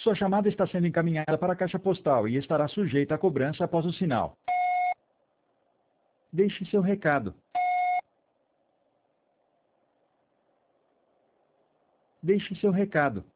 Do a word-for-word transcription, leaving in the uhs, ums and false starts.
Sua chamada está sendo encaminhada para a caixa postal e estará sujeita a cobrança após o sinal. Deixe seu recado. Deixe seu recado.